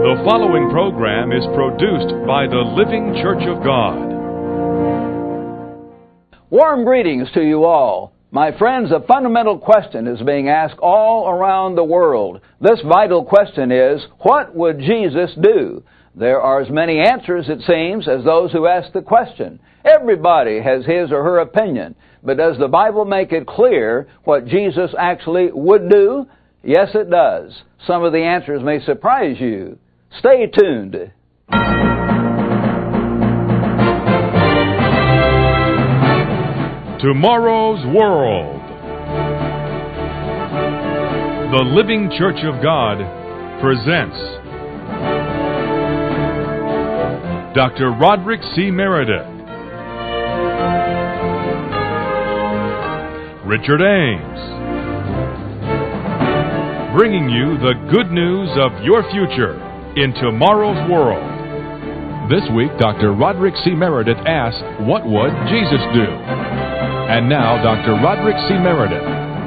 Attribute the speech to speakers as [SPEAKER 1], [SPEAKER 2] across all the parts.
[SPEAKER 1] The following program is produced by the Living Church of God.
[SPEAKER 2] Warm greetings to you all. My friends, a fundamental question is being asked all around the world. This vital question is, what would Jesus do? There are as many answers, it seems, as those who ask the question. Everybody has his or her opinion. But does the Bible make it clear what Jesus actually would do? Yes, it does. Some of the answers may surprise you. Stay tuned.
[SPEAKER 1] Tomorrow's World. The Living Church of God presents Dr. Roderick C. Meredith, Richard Ames, bringing you the good news of your future in tomorrow's world. This week, Dr. Roderick C. Meredith asks, what would Jesus do? And now, Dr. Roderick C. Meredith.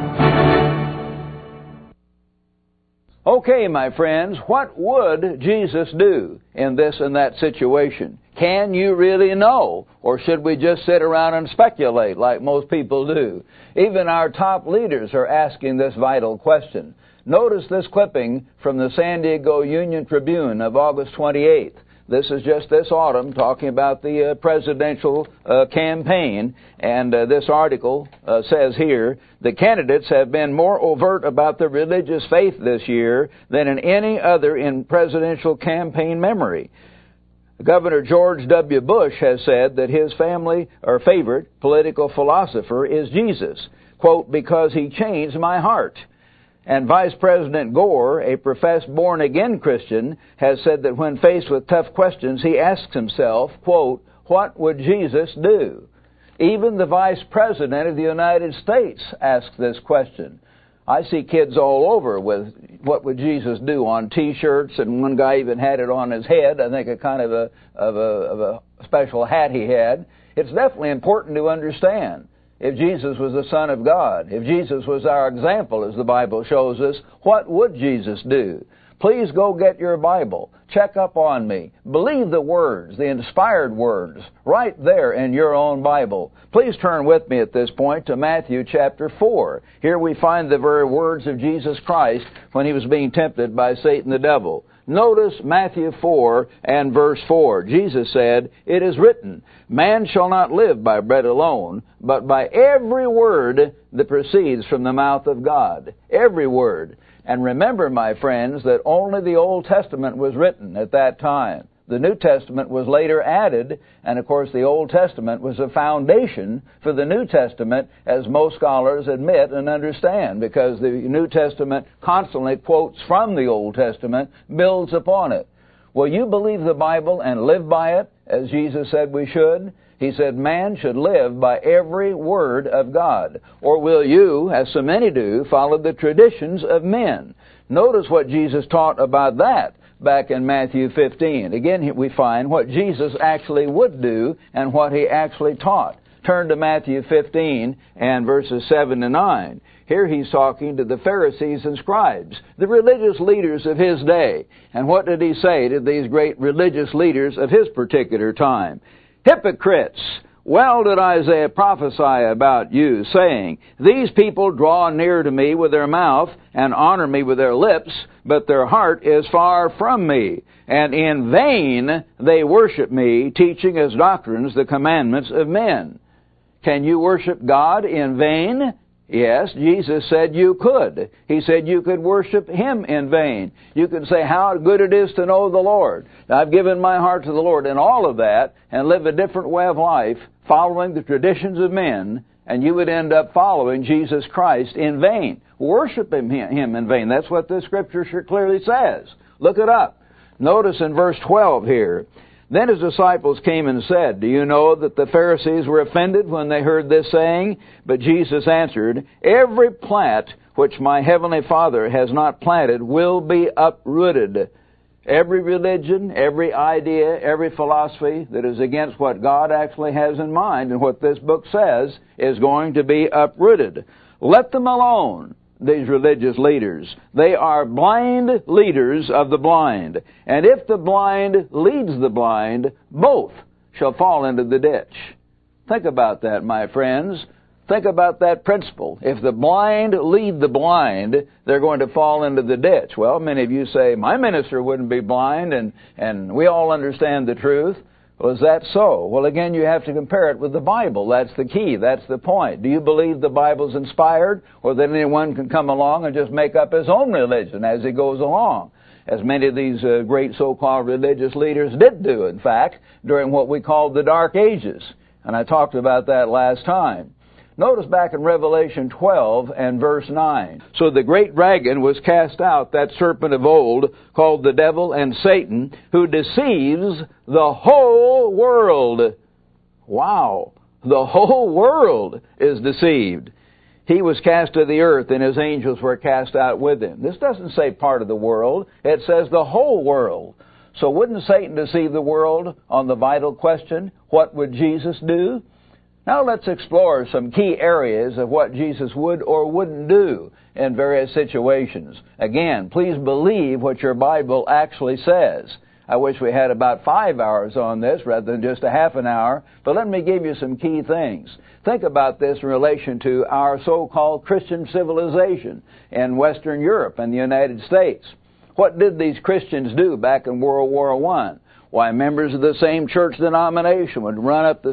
[SPEAKER 2] Okay, my friends, what would Jesus do in this and that situation? Can you really know? Or should we just sit around and speculate like most people do? Even our top leaders are asking this vital question. Notice this clipping from the San Diego Union-Tribune of August 28th. This is just this autumn talking about the presidential campaign. And this article says here, the candidates have been more overt about their religious faith this year than in any other in presidential campaign memory. Governor George W. Bush has said that his family or favorite political philosopher is Jesus, quote, because he changed my heart. And Vice President Gore, a professed born-again Christian, has said that when faced with tough questions, he asks himself, quote, what would Jesus do? Even the Vice President of the United States asks this question. I see kids all over with what would Jesus do on T-shirts, and one guy even had it on his head. I think a kind of a special hat he had. It's definitely important to understand. If Jesus was the Son of God, if Jesus was our example, as the Bible shows us, what would Jesus do? Please go get your Bible. Check up on me. Believe the words, the inspired words, right there in your own Bible. Please turn with me at this point to Matthew chapter 4. Here we find the very words of Jesus Christ when he was being tempted by Satan the devil. Notice Matthew 4 and verse 4. Jesus said, it is written, man shall not live by bread alone, but by every word that proceeds from the mouth of God. Every word. And remember, my friends, that only the Old Testament was written at that time. The New Testament was later added, and of course the Old Testament was a foundation for the New Testament, as most scholars admit and understand, because the New Testament constantly quotes from the Old Testament, builds upon it. Will you believe the Bible and live by it, as Jesus said we should? He said man should live by every word of God. Or will you, as so many do, follow the traditions of men? Notice what Jesus taught about that back in Matthew 15. Again, we find what Jesus actually would do and what he actually taught. Turn to Matthew 15 and verses 7 to 9. Here he's talking to the Pharisees and scribes, the religious leaders of his day. And what did he say to these great religious leaders of his particular time? Hypocrites! Well did Isaiah prophesy about you, saying, these people draw near to me with their mouth and honor me with their lips, but their heart is far from me. And in vain they worship me, teaching as doctrines the commandments of men. Can you worship God in vain? Yes, Jesus said you could. He said you could worship Him in vain. You could say how good it is to know the Lord. I've given my heart to the Lord and all of that, and live a different way of life, following the traditions of men, and you would end up following Jesus Christ in vain. Worshiping Him in vain. That's what this Scripture sure clearly says. Look it up. Notice in verse 12 here, then his disciples came and said, do you know that the Pharisees were offended when they heard this saying? But Jesus answered, every plant which my heavenly Father has not planted will be uprooted. Every religion, every idea, every philosophy that is against what God actually has in mind and what this book says is going to be uprooted. Let them alone. these religious leaders. They are blind leaders of the blind. And if the blind leads the blind, both shall fall into the ditch. Think about that, my friends. Think about that principle. If the blind lead the blind, they're going to fall into the ditch. Well, many of you say, my minister wouldn't be blind, and we all understand the truth. Well, is that so? Well, again, you have to compare it with the Bible. That's the key. That's the point. Do you believe the Bible's inspired, or that anyone can come along and just make up his own religion as he goes along? As many of these great so-called religious leaders did do, in fact, during what we called the Dark Ages. And I talked about that last time. Notice back in Revelation 12 and verse 9. So the great dragon was cast out, that serpent of old, called the devil and Satan, who deceives the whole world. Wow! The whole world is deceived. He was cast to the earth, and his angels were cast out with him. This doesn't say part of the world. It says the whole world. So wouldn't Satan deceive the world on the vital question, what would Jesus do? Now let's explore some key areas of what Jesus would or wouldn't do in various situations. Again, please believe what your Bible actually says. I wish we had about 5 hours on this rather than just a half an hour, but let me give you some key things. Think about this in relation to our so-called Christian civilization in Western Europe and the United States. What did these Christians do back in World War I? Why, members of the same church denomination would run up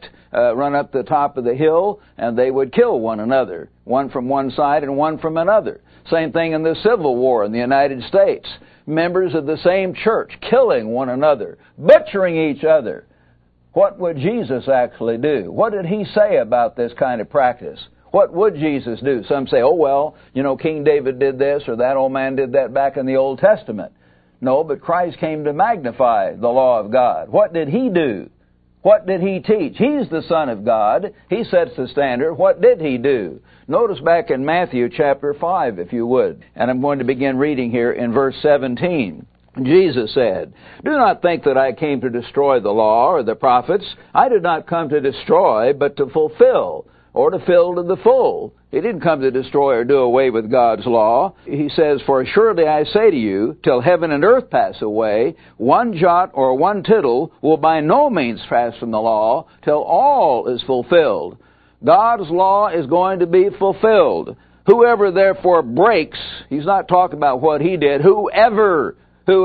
[SPEAKER 2] the top of the hill, and they would kill one another, one from one side and one from another. Same thing in the Civil War in the United States. Members of the same church killing one another, butchering each other. What would Jesus actually do? What did he say about this kind of practice? What would Jesus do? Some say, oh, well, King David did this or that old man did that back in the Old Testament. No, but Christ came to magnify the law of God. What did he do? What did he teach? He's the Son of God. He sets the standard. What did he do? Notice back in Matthew chapter 5, if you would. And I'm going to begin reading here in verse 17. Jesus said, "Do not think that I came to destroy the law or the prophets. I did not come to destroy, but to fulfill, or to fill to the full." He didn't come to destroy or do away with God's law. He says, "For assuredly I say to you, till heaven and earth pass away, one jot or one tittle will by no means pass from the law, till all is fulfilled." God's law is going to be fulfilled. Whoever therefore breaks, he's not talking about what he did, whoever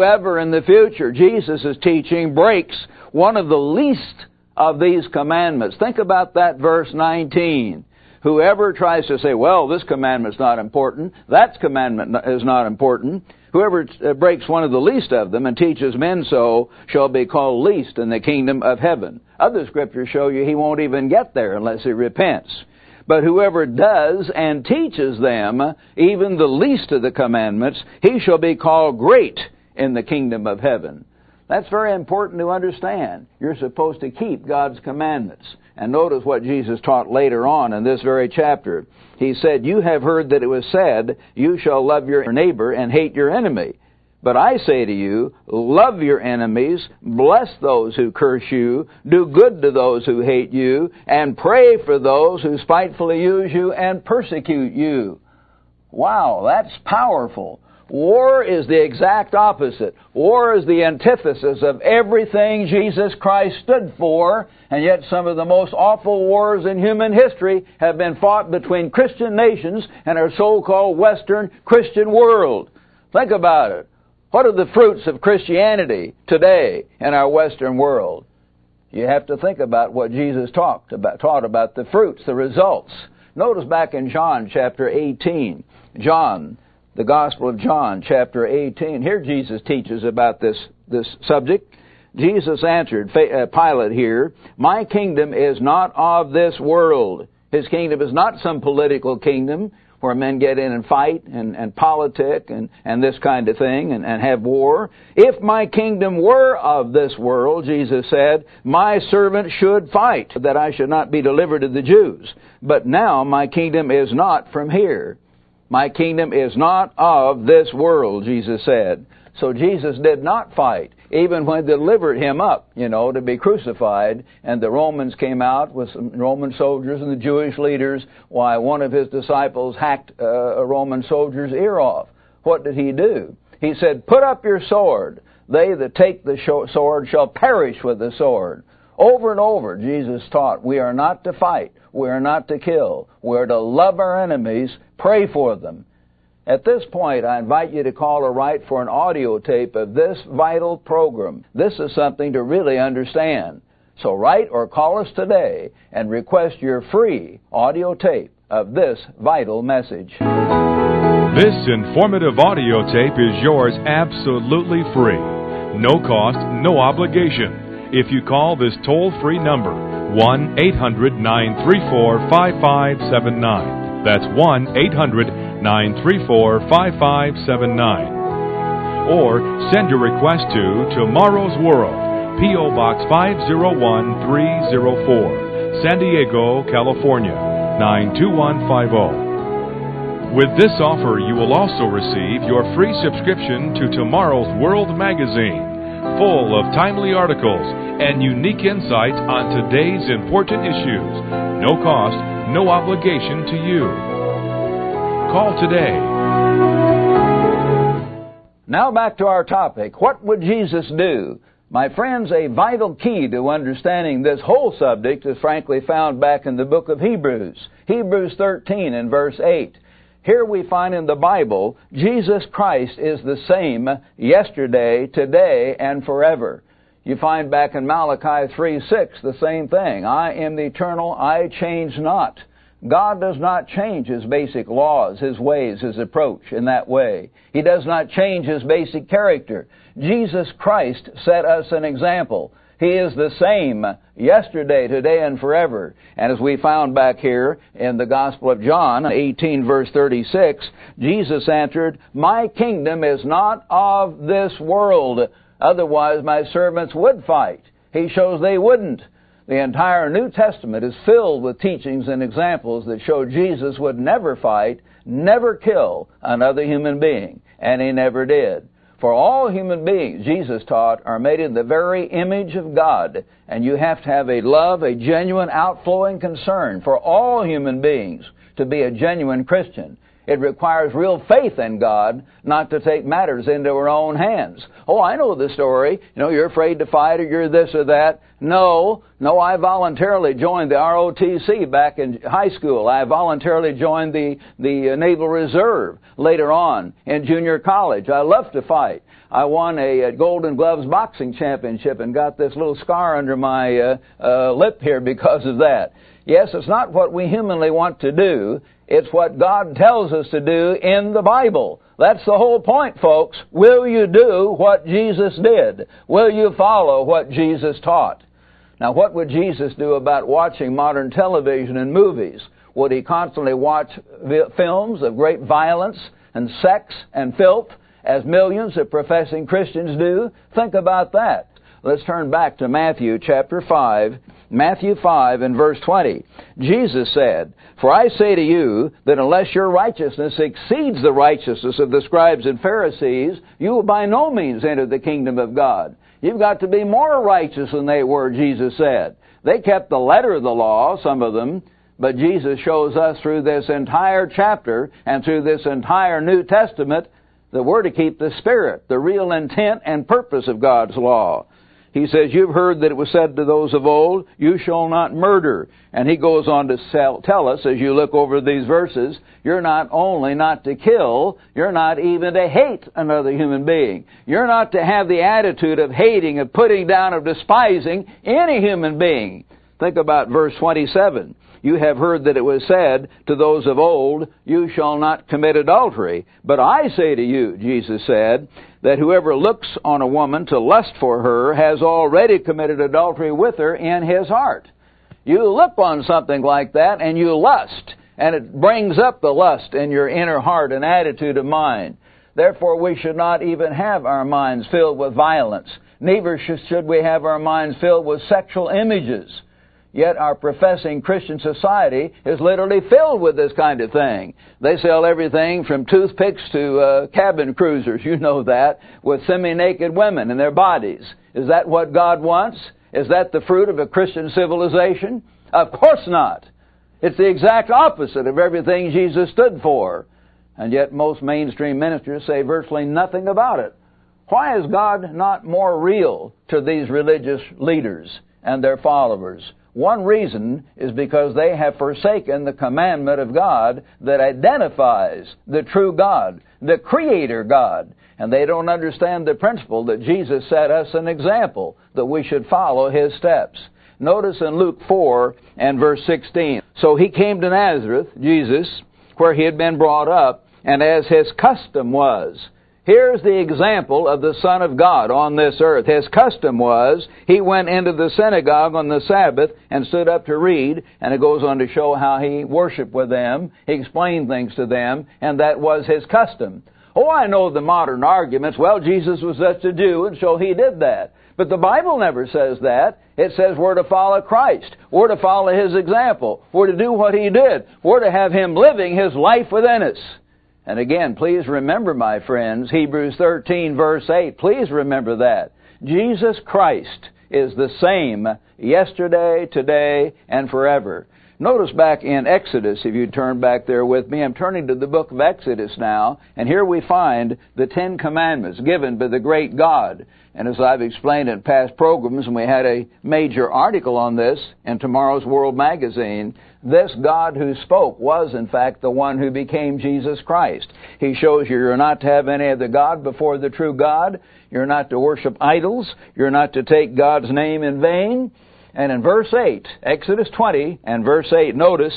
[SPEAKER 2] in the future, Jesus is teaching, breaks one of the least of these commandments. Think about that verse 19. Whoever tries to say, well, this commandment's not important, that commandment is not important, whoever breaks one of the least of them and teaches men so shall be called least in the kingdom of heaven. Other scriptures show you he won't even get there unless he repents. But whoever does and teaches them, even the least of the commandments, he shall be called great in the kingdom of heaven. That's very important to understand. You're supposed to keep God's commandments. And notice what Jesus taught later on in this very chapter. He said, "You have heard that it was said, you shall love your neighbor and hate your enemy. But I say to you, love your enemies, bless those who curse you, do good to those who hate you, and pray for those who spitefully use you and persecute you." Wow, that's powerful. War is the exact opposite. War is the antithesis of everything Jesus Christ stood for, and yet some of the most awful wars in human history have been fought between Christian nations and our so-called Western Christian world. Think about it. What are the fruits of Christianity today in our Western world? You have to think about what Jesus taught about the fruits, the results. Notice back in John chapter 18. The Gospel of John, chapter 18. Here Jesus teaches about this subject. Jesus answered Pilate here, "My kingdom is not of this world." His kingdom is not some political kingdom where men get in and fight and politic and this kind of thing and have war. "If my kingdom were of this world," Jesus said, "my servant should fight, that I should not be delivered to the Jews. But now my kingdom is not from here." My kingdom is not of this world, Jesus said. So Jesus did not fight, even when they delivered him up, to be crucified, and the Romans came out with some Roman soldiers and the Jewish leaders. Why, one of his disciples hacked a Roman soldier's ear off. What did he do? He said, "Put up your sword. They that take the sword shall perish with the sword." Over and over, Jesus taught, we are not to fight. We are not to kill. We are to love our enemies, pray for them. At this point, I invite you to call or write for an audio tape of this vital program. This is something to really understand. So write or call us today and request your free audio tape of this vital message.
[SPEAKER 1] This informative audio tape is yours absolutely free. No cost, no obligation. If you call this toll-free number, 1-800-934-5579. That's 1-800-934-5579. Or send your request to Tomorrow's World, P.O. Box 501304, San Diego, California, 92150. With this offer, you will also receive your free subscription to Tomorrow's World magazine, full of timely articles and unique insights on today's important issues. No cost, no obligation to you. Call today.
[SPEAKER 2] Now back to our topic. What would Jesus do? My friends, a vital key to understanding this whole subject is frankly found back in the book of Hebrews. Hebrews 13 and verse 8. Here we find in the Bible, Jesus Christ is the same yesterday, today, and forever. You find back in Malachi 3:6 the same thing. I am the eternal, I change not. God does not change His basic laws, His ways, His approach in that way. He does not change His basic character. Jesus Christ set us an example. He is the same yesterday, today, and forever. And as we found back here in the Gospel of John, 18 verse 36, Jesus answered, "My kingdom is not of this world. Otherwise my servants would fight." He shows they wouldn't. The entire New Testament is filled with teachings and examples that show Jesus would never fight, never kill another human being. And He never did. For all human beings, Jesus taught, are made in the very image of God. And you have to have a love, a genuine outflowing concern for all human beings to be a genuine Christian. It requires real faith in God not to take matters into our own hands. Oh, I know the story. You're afraid to fight or you're this or that. No, I voluntarily joined the ROTC back in high school. I voluntarily joined the Naval Reserve later on in junior college. I love to fight. I won a Golden Gloves boxing championship and got this little scar under my lip here because of that. Yes, it's not what we humanly want to do. It's what God tells us to do in the Bible. That's the whole point, folks. Will you do what Jesus did? Will you follow what Jesus taught? Now, what would Jesus do about watching modern television and movies? Would He constantly watch films of great violence and sex and filth, as millions of professing Christians do? Think about that. Let's turn back to Matthew chapter 5. Matthew 5 and verse 20. Jesus said, "For I say to you that unless your righteousness exceeds the righteousness of the scribes and Pharisees, you will by no means enter the kingdom of God." You've got to be more righteous than they were, Jesus said. They kept the letter of the law, some of them, but Jesus shows us through this entire chapter and through this entire New Testament that we're to keep the Spirit, the real intent and purpose of God's law. He says, "You've heard that it was said to those of old, 'You shall not murder.'" And he goes on to tell us, as you look over these verses, you're not only not to kill, you're not even to hate another human being. You're not to have the attitude of hating, of putting down, of despising any human being. Think about verse 27. "You have heard that it was said to those of old, 'You shall not commit adultery.' But I say to you," Jesus said, "that whoever looks on a woman to lust for her has already committed adultery with her in his heart." You look on something like that and you lust, and it brings up the lust in your inner heart and attitude of mind. Therefore, we should not even have our minds filled with violence. Neither should we have our minds filled with sexual images. Yet our professing Christian society is literally filled with this kind of thing. They sell everything from toothpicks to cabin cruisers, you know that, with semi-naked women in their bodies. Is that what God wants? Is that the fruit of a Christian civilization? Of course not. It's the exact opposite of everything Jesus stood for. And yet most mainstream ministers say virtually nothing about it. Why is God not more real to these religious leaders and their followers? One reason is because they have forsaken the commandment of God that identifies the true God, the Creator God. And they don't understand the principle that Jesus set us an example, that we should follow His steps. Notice in Luke 4 and verse 16. So He came to Nazareth, Jesus, where He had been brought up, and as His custom was. Here's the example of the Son of God on this earth. His custom was, He went into the synagogue on the Sabbath and stood up to read, and it goes on to show how He worshiped with them. He explained things to them, and that was His custom. Oh, I know the modern arguments. Well, Jesus was such a Jew, and so He did that. But the Bible never says that. It says we're to follow Christ. We're to follow His example. We're to do what He did. We're to have Him living His life within us. And again, please remember, my friends, Hebrews 13, verse 8. Please remember that. Jesus Christ is the same yesterday, today, and forever. Notice back in Exodus, if you turn back there with me, I'm turning to the book of Exodus now, and here we find the Ten Commandments given by the great God. And as I've explained in past programs, and we had a major article on this in tomorrow's World Magazine, this God who spoke was, in fact, the one who became Jesus Christ. He shows you're not to have any other God before the true God. You're not to worship idols. You're not to take God's name in vain. And in verse 8, Exodus 20 and verse 8, notice,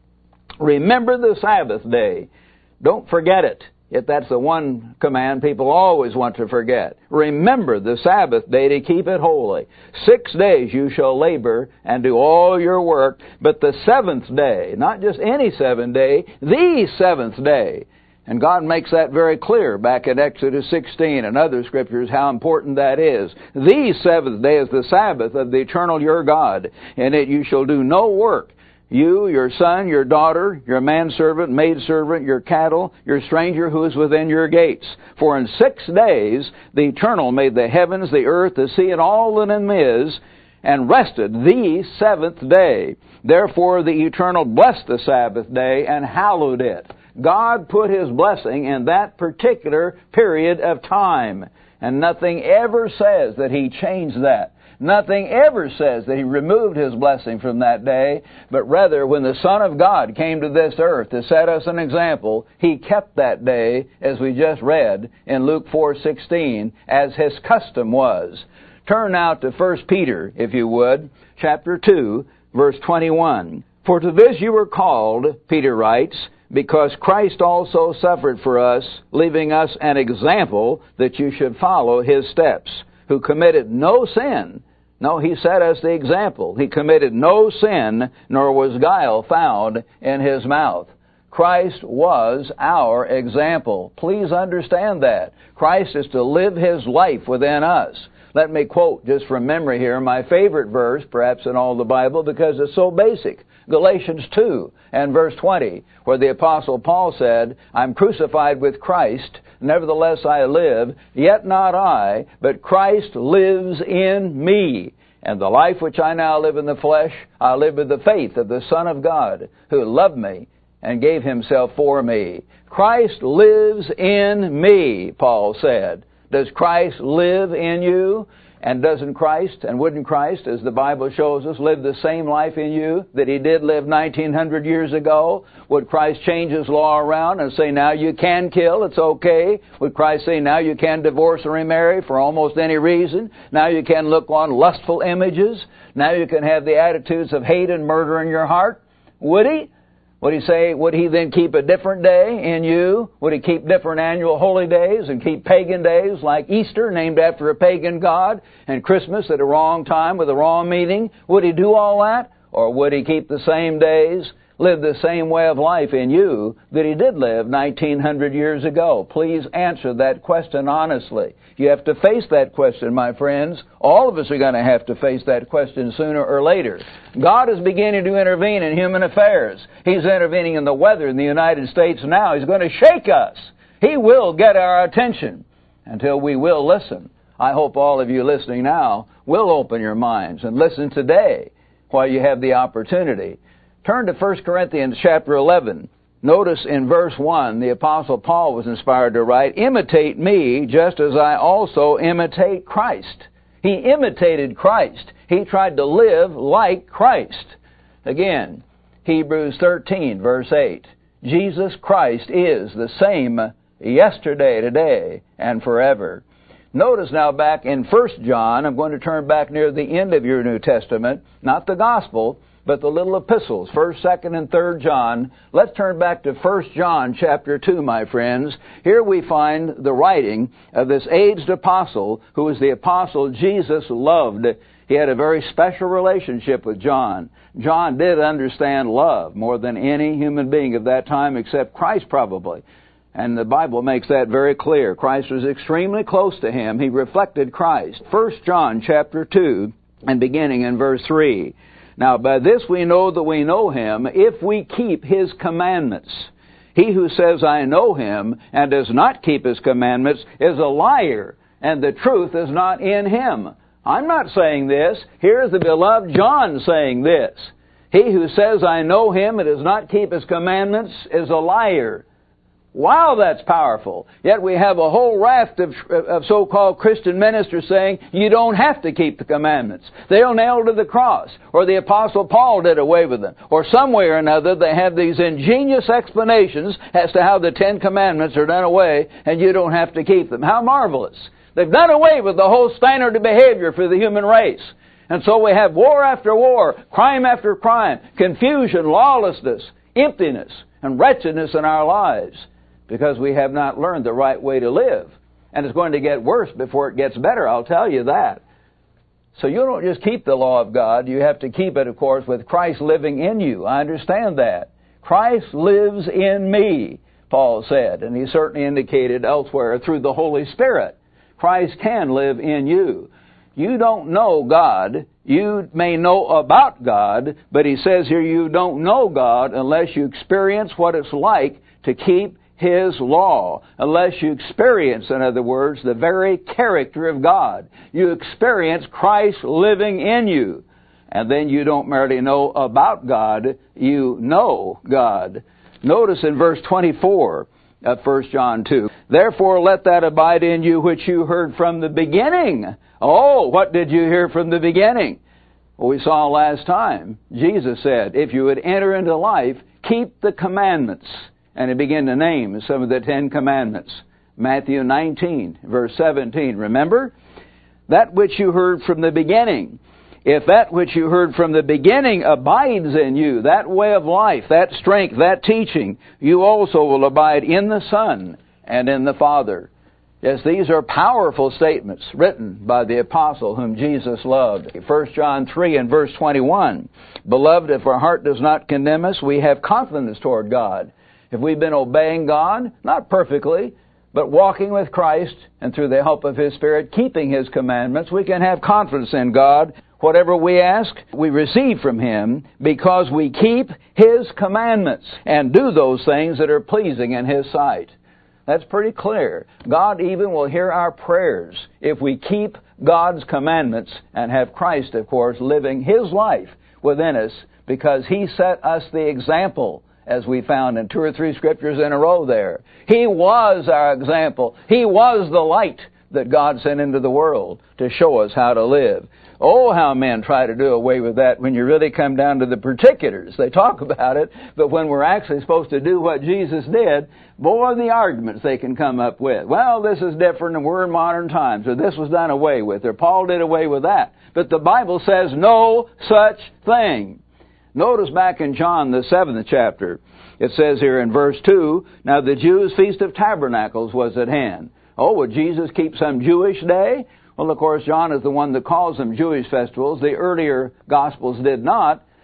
[SPEAKER 2] remember the Sabbath day. Don't forget it. Yet that's the one command people always want to forget. Remember the Sabbath day to keep it holy. 6 days you shall labor and do all your work, but the seventh day, not just any 7th day, the seventh day. And God makes that very clear back in Exodus 16 and other scriptures how important that is. The seventh day is the Sabbath of the eternal your God. In it you shall do no work. You, your son, your daughter, your manservant, maidservant, your cattle, your stranger who is within your gates. For in 6 days the Eternal made the heavens, the earth, the sea, and all that in them is, and rested the seventh day. Therefore the Eternal blessed the Sabbath day and hallowed it. God put His blessing in that particular period of time. And nothing ever says that He changed that. Nothing ever says that He removed His blessing from that day, but rather when the Son of God came to this earth to set us an example, He kept that day, as we just read in Luke 4:16, as His custom was. Turn now to 1 Peter, if you would, chapter 2, verse 21. For to this you were called, Peter writes, because Christ also suffered for us, leaving us an example that you should follow His steps, who committed no sin. No, He set us the example. He committed no sin, nor was guile found in His mouth. Christ was our example. Please understand that. Christ is to live His life within us. Let me quote just from memory here my favorite verse, perhaps in all the Bible, because it's so basic. Galatians 2 and verse 20, where the Apostle Paul said, I'm crucified with Christ, nevertheless I live, yet not I, but Christ lives in me. And the life which I now live in the flesh, I live with the faith of the Son of God, who loved me and gave Himself for me. Christ lives in me, Paul said. Does Christ live in you? And doesn't Christ, and wouldn't Christ, as the Bible shows us, live the same life in you that He did live 1900 years ago? Would Christ change His law around and say, now you can kill, it's okay? Would Christ say, now you can divorce or remarry for almost any reason? Now you can look on lustful images? Now you can have the attitudes of hate and murder in your heart? Would He? Would He say, would He then keep a different day in you? Would He keep different annual holy days and keep pagan days like Easter, named after a pagan god, and Christmas at a wrong time with a wrong meaning? Would He do all that? Or would He keep the same days live the same way of life in you that He did live 1900 years ago? Please answer that question honestly. You have to face that question, my friends. All of us are going to have to face that question sooner or later. God is beginning to intervene in human affairs. He's intervening in the weather in the United States now. He's going to shake us. He will get our attention until we will listen. I hope all of you listening now will open your minds and listen today while you have the opportunity. Turn to 1 Corinthians chapter 11. Notice in verse 1, the Apostle Paul was inspired to write, "Imitate me just as I also imitate Christ." He imitated Christ. He tried to live like Christ. Again, Hebrews 13, verse 8. Jesus Christ is the same yesterday, today, and forever. Notice now back in 1 John, I'm going to turn back near the end of your New Testament, not the Gospel, but the little epistles, 1st, 2nd, and 3rd John. Let's turn back to 1 John chapter 2, my friends. Here we find the writing of this aged apostle who was the apostle Jesus loved. He had a very special relationship with John. John did understand love more than any human being of that time except Christ probably. And the Bible makes that very clear. Christ was extremely close to him. He reflected Christ. 1 John chapter 2 and beginning in verse 3. Now by this we know that we know Him if we keep His commandments. He who says, I know Him, and does not keep His commandments is a liar, and the truth is not in him. I'm not saying this. Here's the beloved John saying this. He who says, I know Him, and does not keep His commandments is a liar. Wow, that's powerful. Yet we have a whole raft of so-called Christian ministers saying, you don't have to keep the commandments. They'll nail to the cross. Or the Apostle Paul did away with them. Or some way or another they have these ingenious explanations as to how the 10 Commandments are done away and you don't have to keep them. How marvelous. They've done away with the whole standard of behavior for the human race. And so we have war after war, crime after crime, confusion, lawlessness, emptiness, and wretchedness in our lives. Because we have not learned the right way to live. And it's going to get worse before it gets better, I'll tell you that. So you don't just keep the law of God, you have to keep it, of course, with Christ living in you. I understand that. Christ lives in me, Paul said, and he certainly indicated elsewhere through the Holy Spirit. Christ can live in you. You don't know God. You may know about God, but he says here you don't know God unless you experience what it's like to keep His law, unless you experience, in other words, the very character of God. You experience Christ living in you. And then you don't merely know about God, you know God. Notice in verse 24 of 1 John 2, therefore let that abide in you which you heard from the beginning. Oh, what did you hear from the beginning? Well, we saw last time, Jesus said, if you would enter into life, keep the commandments. And he began to name some of the 10 Commandments. Matthew 19, verse 17. Remember? That which you heard from the beginning. If that which you heard from the beginning abides in you, that way of life, that strength, that teaching, you also will abide in the Son and in the Father. Yes, these are powerful statements written by the apostle whom Jesus loved. 1 John 3 and verse 21. Beloved, if our heart does not condemn us, we have confidence toward God. If we've been obeying God, not perfectly, but walking with Christ and through the help of His Spirit, keeping His commandments, we can have confidence in God. Whatever we ask, we receive from Him because we keep His commandments and do those things that are pleasing in His sight. That's pretty clear. God even will hear our prayers if we keep God's commandments and have Christ, of course, living His life within us because He set us the example, as we found in 2 or 3 scriptures in a row there. He was our example. He was the light that God sent into the world to show us how to live. Oh, how men try to do away with that when you really come down to the particulars. They talk about it, but when we're actually supposed to do what Jesus did, boy, the arguments they can come up with. Well, this is different and we're in modern times, or this was done away with, or Paul did away with that. But the Bible says no such thing. Notice back in John, the 7th chapter, it says here in verse 2, now the Jews' Feast of Tabernacles was at hand. Oh, would Jesus keep some Jewish day? Well, of course, John is the one that calls them Jewish festivals. The earlier Gospels did not.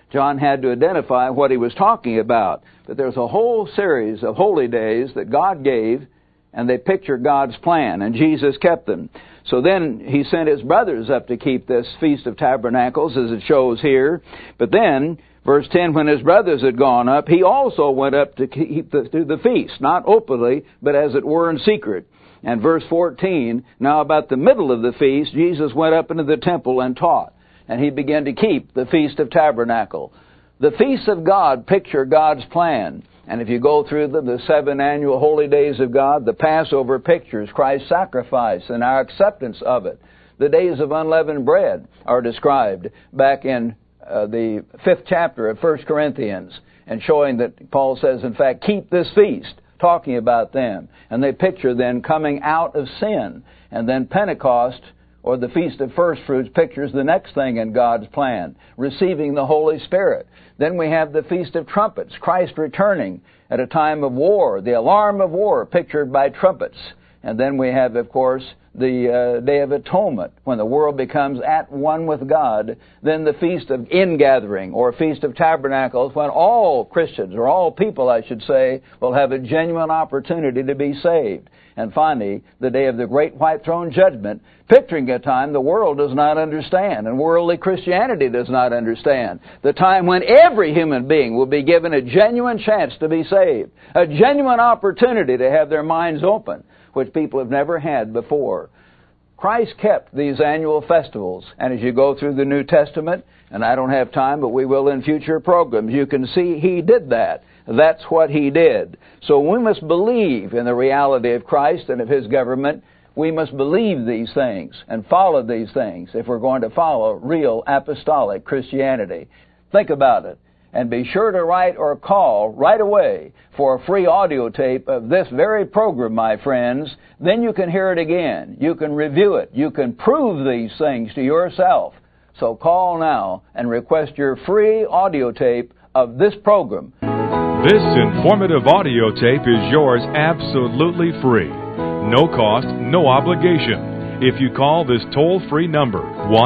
[SPEAKER 2] John had to identify what he was talking about. But there's a whole series of holy days that God gave, and they picture God's plan, and Jesus kept them. So then he sent his brothers up to keep this Feast of Tabernacles, as it shows here. But then, verse 10, when his brothers had gone up, he also went up to keep the feast, not openly, but as it were in secret. And verse 14, now about the middle of the feast, Jesus went up into the temple and taught, and he began to keep the Feast of Tabernacle. The feasts of God picture God's plan. And if you go through the 7 annual holy days of God, the Passover pictures Christ's sacrifice and our acceptance of it. The days of unleavened bread are described back in the 5th chapter of 1 Corinthians, and showing that Paul says, in fact, keep this feast, talking about them. And they picture then coming out of sin. And then Pentecost, or the Feast of First Fruits, pictures the next thing in God's plan, receiving the Holy Spirit. Then we have the Feast of Trumpets, Christ returning at a time of war, the alarm of war pictured by trumpets. And then we have, of course, the Day of Atonement, when the world becomes at one with God. Then the Feast of Ingathering, or Feast of Tabernacles, when all Christians, or all people, I should say, will have a genuine opportunity to be saved. And finally, the day of the Great White Throne Judgment, picturing a time the world does not understand, and worldly Christianity does not understand. The time when every human being will be given a genuine chance to be saved, a genuine opportunity to have their minds open, which people have never had before. Christ kept these annual festivals, and as you go through the New Testament, and I don't have time, but we will in future programs, you can see He did that. That's what He did. So we must believe in the reality of Christ and of His government. We must believe these things and follow these things if we're going to follow real apostolic Christianity. Think about it. And be sure to write or call right away for a free audio tape of this very program, my friends. Then you can hear it again. You can review it. You can prove these things to yourself. So call now and request your free audio tape of this program.
[SPEAKER 1] This informative audio tape is yours absolutely free. No cost, no obligation. If you call this toll-free number,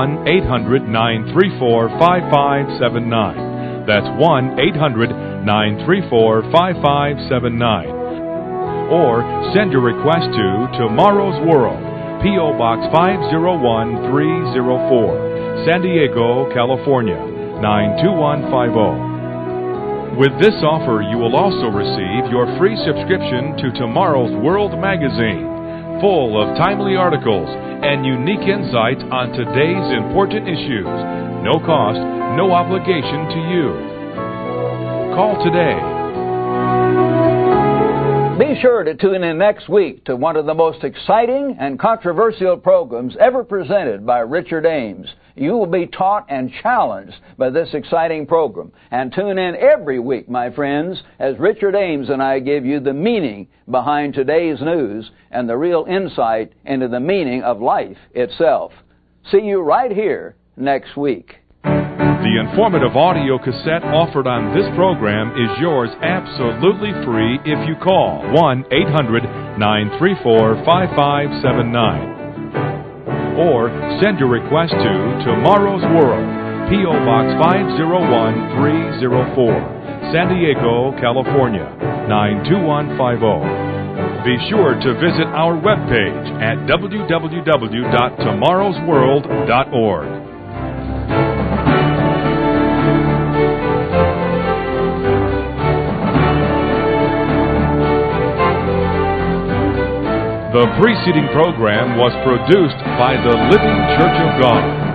[SPEAKER 1] 1-800-934-5579. That's 1-800-934-5579. Or send your request to Tomorrow's World, P.O. Box 501304, San Diego, California, 92150. With this offer, you will also receive your free subscription to Tomorrow's World magazine, full of timely articles and unique insights on today's important issues. No cost, no obligation to you. Call today.
[SPEAKER 2] Be sure to tune in next week to one of the most exciting and controversial programs ever presented by Richard Ames. You will be taught and challenged by this exciting program. And tune in every week, my friends, as Richard Ames and I give you the meaning behind today's news and the real insight into the meaning of life itself. See you right here next week.
[SPEAKER 1] The informative audio cassette offered on this program is yours absolutely free if you call 1-800-934-5579. Or send your request to Tomorrow's World, P.O. Box 501304, San Diego, California, 92150. Be sure to visit our webpage at www.tomorrowsworld.org. The preceding program was produced by the Living Church of God.